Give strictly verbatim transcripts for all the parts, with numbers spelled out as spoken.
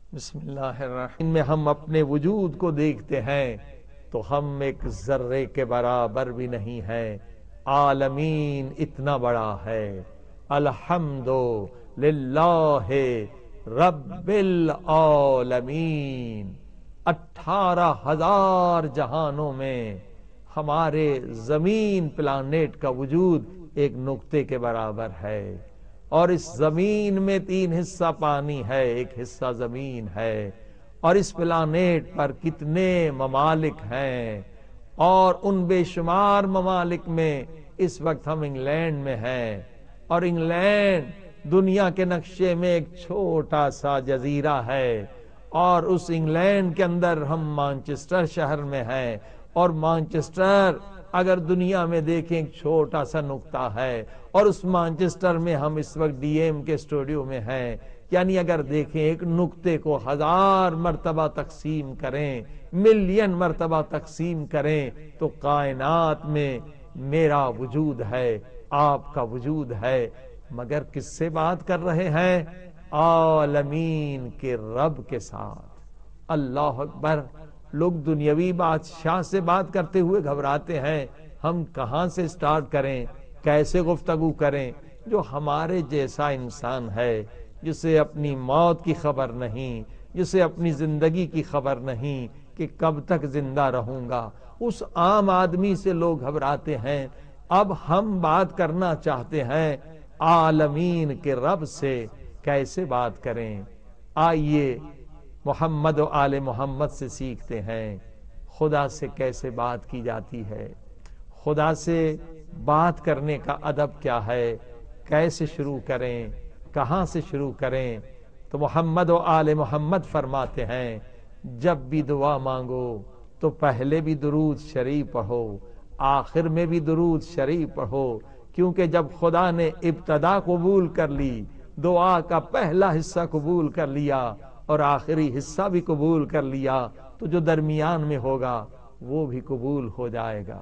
بسم اللہ الرحمن میں ہم اپنے وجود کو دیکھتے ہیں تو ہم ایک ذرے کے برابر بھی نہیں ہیں. عالمین اتنا بڑا ہے. الحمد للہ رب العالمین. اٹھارہ ہزار جہانوں میں ہمارے زمین پلانیٹ کا وجود ایک نقطے کے برابر ہے، اور اس زمین میں تین حصہ پانی ہے، ایک حصہ زمین ہے. اور اس پلانیٹ پر کتنے ممالک ہیں، اور ان بے شمار ممالک میں اس وقت ہم انگلینڈ میں ہیں، اور انگلینڈ دنیا کے نقشے میں ایک چھوٹا سا جزیرہ ہے، اور اس انگلینڈ کے اندر ہم مانچسٹر شہر میں ہیں، اور مانچسٹر اگر دنیا میں دیکھیں ایک چھوٹا سا نقطہ ہے، اور اس مانچسٹر میں ہم اس وقت ڈی ایم کے اسٹوڈیو میں ہیں. یعنی اگر دیکھیں ایک نقطے کو ہزار مرتبہ تقسیم کریں، ملین مرتبہ تقسیم کریں، تو کائنات میں میرا وجود ہے، آپ کا وجود ہے. مگر کس سے بات کر رہے ہیں؟ عالمین کے رب کے ساتھ. اللہ اکبر. لوگ دنیاوی بادشاہ سے بات کرتے ہوئے گھبراتے ہیں. ہم کہاں سے سٹارٹ کریں، کیسے گفتگو کریں؟ جو ہمارے جیسا انسان ہے، جسے اپنی موت کی خبر نہیں، جسے اپنی زندگی کی خبر نہیں کہ کب تک زندہ رہوں گا، اس عام آدمی سے لوگ گھبراتے ہیں. اب ہم بات کرنا چاہتے ہیں عالمین کے رب سے. کیسے بات کریں؟ آئیے محمد و آل محمد سے سیکھتے ہیں خدا سے کیسے بات کی جاتی ہے، خدا سے بات کرنے کا ادب کیا ہے، کیسے شروع کریں، کہاں سے شروع کریں. تو محمد و آل محمد فرماتے ہیں جب بھی دعا مانگو تو پہلے بھی درود شریف پڑھو، آخر میں بھی درود شریف پڑھو، کیونکہ جب خدا نے ابتدا قبول کر لی، دعا کا پہلا حصہ قبول کر لیا اور آخری حصہ بھی قبول کر لیا، تو جو درمیان میں ہوگا وہ بھی قبول ہو جائے گا.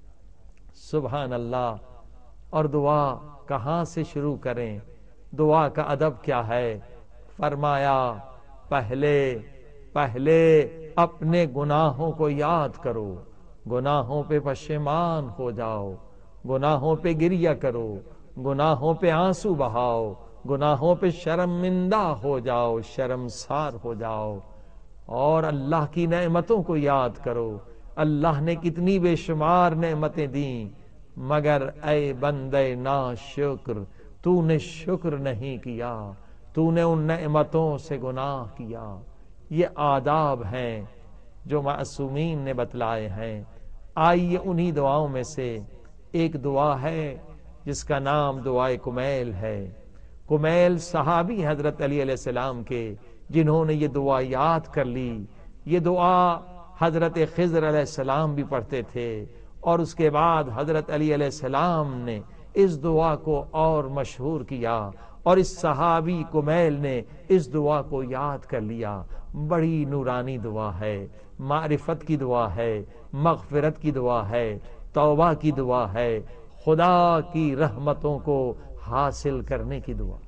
سبحان اللہ. اور دعا کہاں سے شروع کریں؟ دعا کا ادب کیا ہے؟ فرمایا پہلے پہلے اپنے گناہوں کو یاد کرو، گناہوں پہ پشیمان ہو جاؤ، گناہوں پہ گریہ کرو، گناہوں پہ آنسو بہاؤ، گناہوں پہ شرمندہ ہو جاؤ، شرمسار ہو جاؤ، اور اللہ کی نعمتوں کو یاد کرو. اللہ نے کتنی بے شمار نعمتیں دیں، مگر اے بندے ناشکر تو نے شکر نہیں کیا، تو نے ان نعمتوں سے گناہ کیا. یہ آداب ہیں جو معصومین نے بتلائے ہیں. آئیے انہی دعاؤں میں سے ایک دعا ہے جس کا نام دعائے کمیل ہے. کمیل صحابی حضرت علی علیہ السلام کے، جنہوں نے یہ دعا یاد کر لی. یہ دعا حضرت خضر علیہ السلام بھی پڑھتے تھے، اور اس کے بعد حضرت علی علیہ السلام نے اس دعا کو اور مشہور کیا، اور اس صحابی کمیل نے اس دعا کو یاد کر لیا. بڑی نورانی دعا ہے، معرفت کی دعا ہے، مغفرت کی دعا ہے، توبہ کی دعا ہے، خدا کی رحمتوں کو حاصل کرنے کی دعا.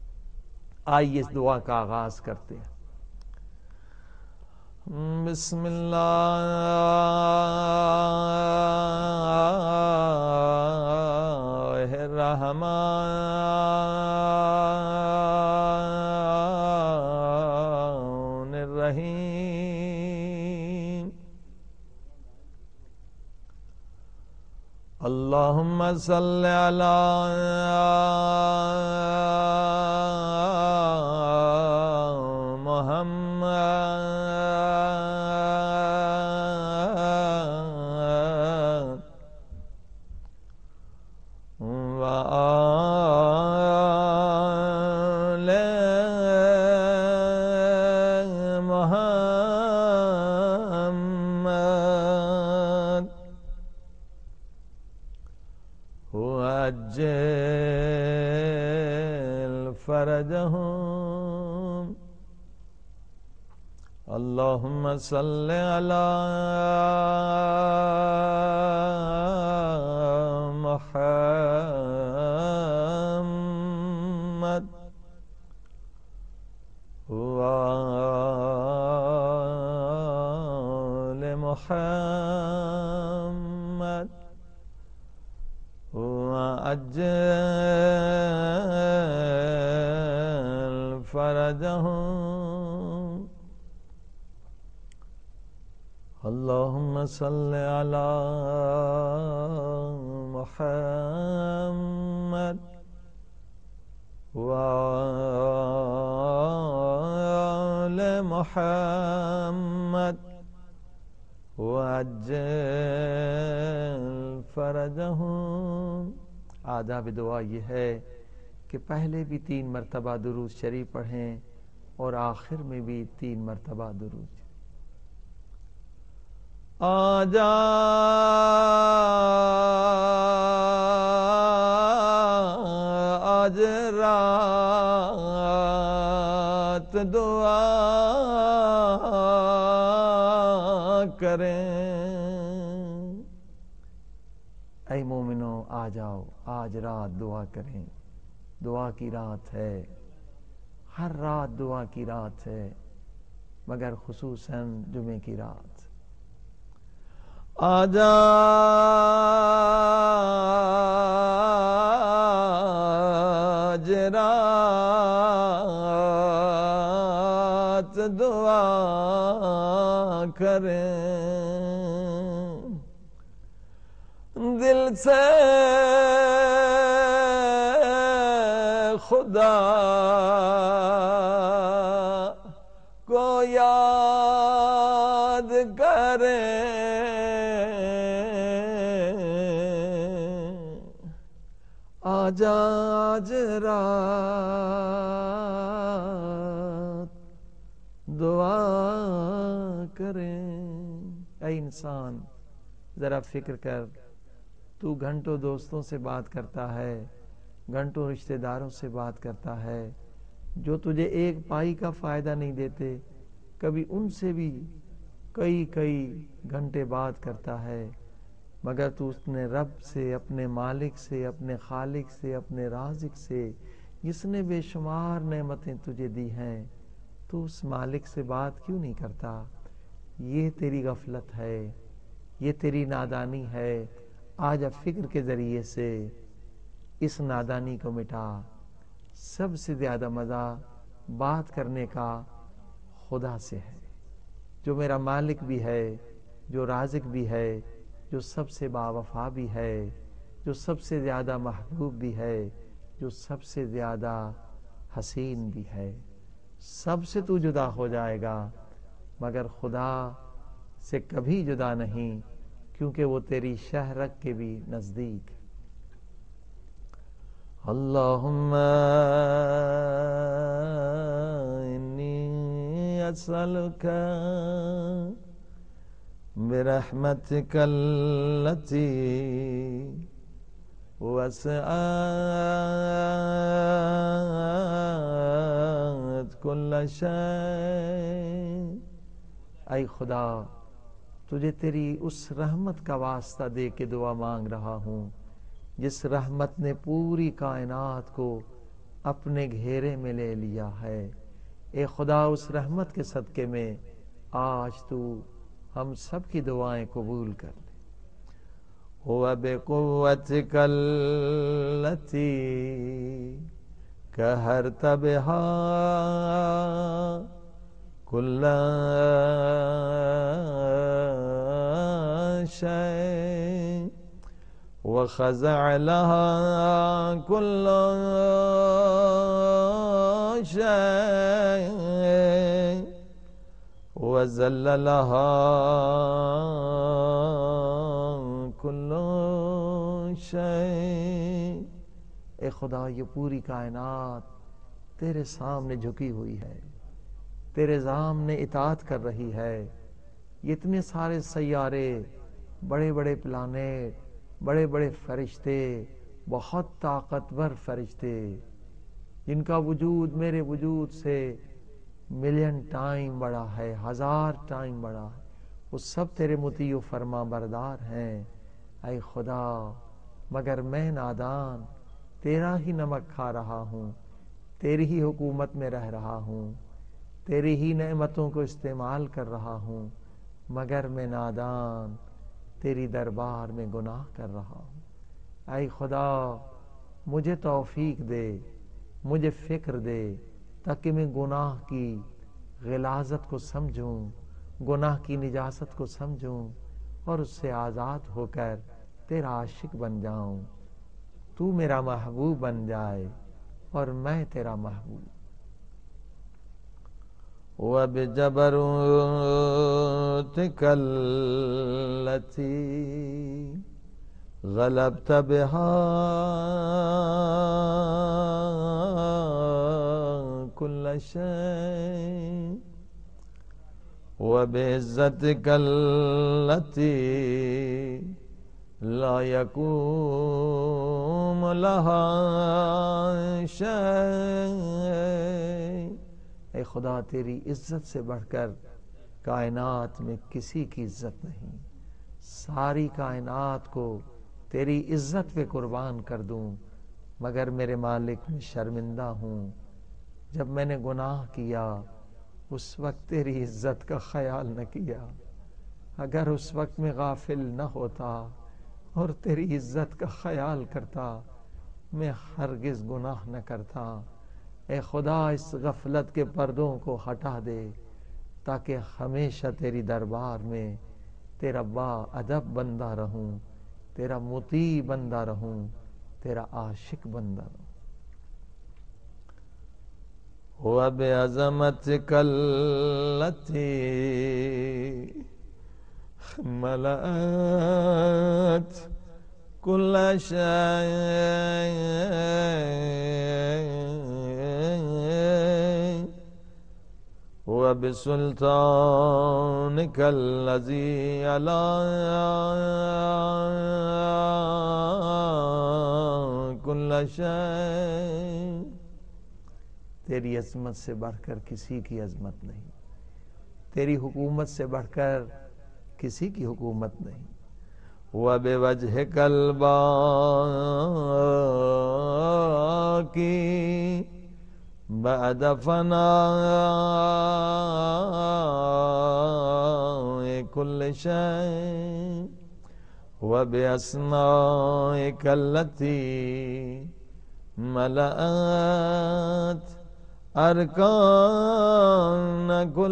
آئیے اس دعا کا آغاز کرتے ہیں. بسم اللہ الرحمن الرحیم. اللہم صل علی فرجهم. اللهم صل على محمد وعلى محمد وعجل فرجهم اللهم صل على محمد وآل محمد وعجل فرجهم۔ آداب دعا یہ ہے کہ پہلے بھی تین مرتبہ درود شریف پڑھیں اور آخر میں بھی تین مرتبہ درود شریف۔ آجا آج رات دعا کریں، اے مومنو آ جاؤ آج رات دعا کریں۔ دعا کی رات ہے، ہر رات دعا کی رات ہے، مگر خصوصاً جمعے کی رات۔ آجا آج رات دعا کریں، دل سے خدا کو یاد کریں، آجا آج رات دعا کریں۔ اے انسان ذرا فکر کر، تو گھنٹوں دوستوں سے بات کرتا ہے، گھنٹوں رشتہ داروں سے بات کرتا ہے جو تجھے ایک پائی کا فائدہ نہیں دیتے، کبھی ان سے بھی کئی کئی گھنٹے بات کرتا ہے، مگر تو اپنے رب سے، اپنے مالک سے، اپنے خالق سے، اپنے رازق سے، جس نے بے شمار نعمتیں تجھے دی ہیں، تو اس مالک سے بات کیوں نہیں کرتا؟ یہ تیری غفلت ہے، یہ تیری نادانی ہے۔ آج اب فکر کے ذریعے سے اس نادانی کو مٹا۔ سب سے زیادہ مزہ بات کرنے کا خدا سے ہے، جو میرا مالک بھی ہے، جو رازق بھی ہے، جو سب سے باوفا بھی ہے، جو سب سے زیادہ محبوب بھی ہے، جو سب سے زیادہ حسین بھی ہے۔ سب سے تو جدا ہو جائے گا مگر خدا سے کبھی جدا نہیں، کیونکہ وہ تیری شہرک کے بھی نزدیک ہے۔ اللہم انی اسألک برحمتک التی وسعت کل شیء۔ اے خدا، تجھے تیری اس رحمت کا واسطہ دے کے دعا مانگ رہا ہوں جس رحمت نے پوری کائنات کو اپنے گھیرے میں لے لیا ہے۔ اے خدا، اس رحمت کے صدقے میں آج تو ہم سب کی دعائیں قبول کر لے۔ وَبِقُوَّتِكَ الَّتِي قَهَرْتَ بِهَا كُلَّ شَيْءٍ وَخَضَعَ لَهَا كُلُّ شَيْءٍ وَذَلَّ لَهَا كُلُّ شَيْءٍ۔ اے خدا، یہ پوری کائنات تیرے سامنے جھکی ہوئی ہے، تیرے سامنے اطاعت کر رہی ہے۔ یہ اتنے سارے سیارے، بڑے بڑے پلانیٹ، بڑے بڑے فرشتے، بہت طاقتور فرشتے، جن کا وجود میرے وجود سے ملین ٹائم بڑا ہے، ہزار ٹائم بڑا ہے، وہ سب تیرے مطیع و فرما بردار ہیں۔ اے خدا، مگر میں نادان تیرا ہی نمک کھا رہا ہوں، تیری ہی حکومت میں رہ رہا ہوں، تیری ہی نعمتوں کو استعمال کر رہا ہوں، مگر میں نادان تیری دربار میں گناہ کر رہا ہوں۔ اے خدا مجھے توفیق دے، مجھے فکر دے، تاکہ میں گناہ کی غلاظت کو سمجھوں، گناہ کی نجاست کو سمجھوں اور اس سے آزاد ہو کر تیرا عاشق بن جاؤں، تو میرا محبوب بن جائے اور میں تیرا محبوب۔ وَبِجَبَرُوتِكَ الَّتِي غَلَبْتَ بِهَا كُلَّ شَيْءٍ وَبِعِزَّتِكَ الَّتِي لا يقوم لها شيء۔ اے خدا تیری عزت سے بڑھ کر کائنات میں کسی کی عزت نہیں، ساری کائنات کو تیری عزت پہ قربان کر دوں، مگر میرے مالک میں شرمندہ ہوں۔ جب میں نے گناہ کیا اس وقت تیری عزت کا خیال نہ کیا، اگر اس وقت میں غافل نہ ہوتا اور تیری عزت کا خیال کرتا میں ہرگز گناہ نہ کرتا۔ اے خدا اس غفلت کے پردوں کو ہٹا دے تاکہ ہمیشہ تیری دربار میں تیرا با ادب بندہ رہوں، تیرا مطیع بندہ رہوں، تیرا عاشق بندہ رہوں۔ وَبِعَظَمَتِكَ الَّتِي ملأت كل شيء وبسلطانك الذي على كل شيء۔ تیری عظمت سے بڑھ کر کسی کی عظمت نہیں، تیری حکومت سے بڑھ کر کسی کی حکومت نہیں۔ وَبِوَجْهِكَ الْبَاقِي بَعْدَ فَنَاءِ كُلِّ شَيْءٍ وَبِأَسْمَائِكَ الَّتِي مَلَأَتْ أَرْكَانَ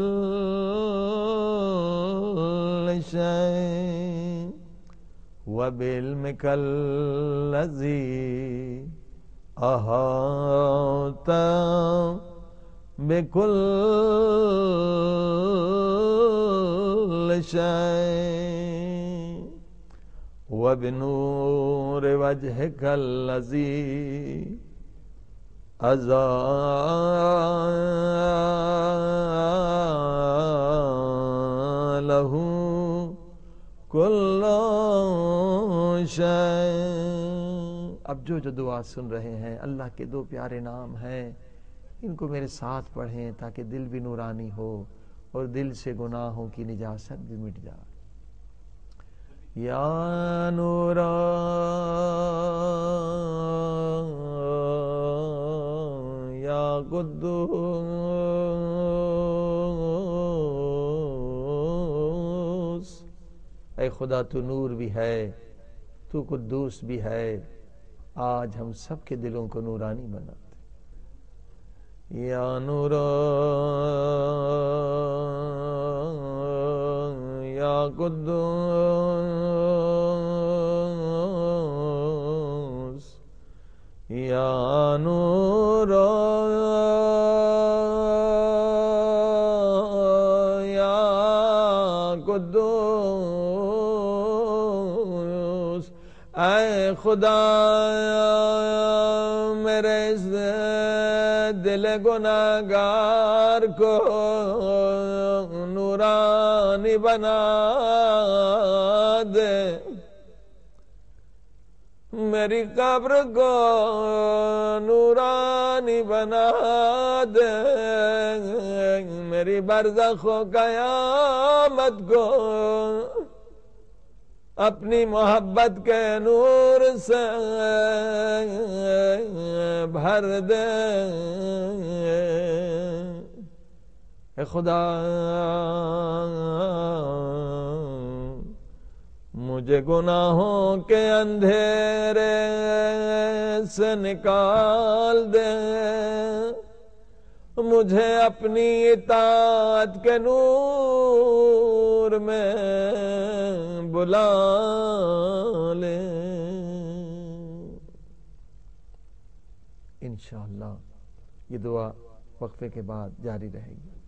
كُلِّ شَيْءٍ وَبِعِلْمِكَ الَّذِي أَحَاطَ بِكُلِّ شَيْءٍ وَبِنُورِ وَجْهِكَ الَّذِي أَزَالَهُ كُلُّ شَيْءٍ۔ اب جو جو دعا سن رہے ہیں اللہ کے دو پیارے نام ہیں، ان کو میرے ساتھ پڑھیں تاکہ دل بھی نورانی ہو اور دل سے گناہوں کی نجاست بھی مٹ جائے۔ یا نورا یا قدوس۔ اے خدا تو نور بھی ہے، تو قدوس بھی ہے، آج ہم سب کے دلوں کو نورانی بنا دے۔ یا نورا یا قدوس یا نورا یا قدوس۔ اے خدا میرے اس دل گناہگار کو نورانی بنا دے، میری قبر کو نورانی بنا دے، میری برزخ و قیامت کو اپنی محبت کے نور سے بھر دے۔ اے خدا مجھے گناہوں کے اندھیرے سے نکال دے، مجھے اپنی اطاعت کے نور میں بلا لے۔ انشاءاللہ یہ دعا وقفے کے بعد جاری رہے گی۔